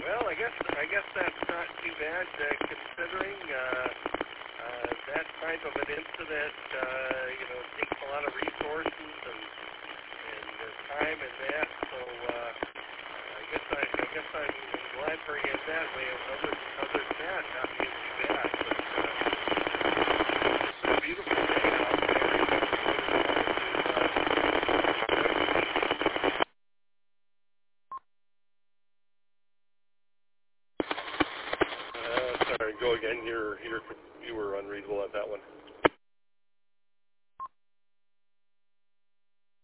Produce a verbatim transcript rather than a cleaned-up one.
Well, I guess I guess that's not too bad uh, considering uh, uh, that type of an incident. Uh, you know, takes a lot of resources and and uh, time and that. So uh, I guess I, I guess I'm glad for you in that way. Other other than that, not being too bad. But uh, it's a beautiful day out there. Uh, sorry, go again. You're you're you were unreadable at that one.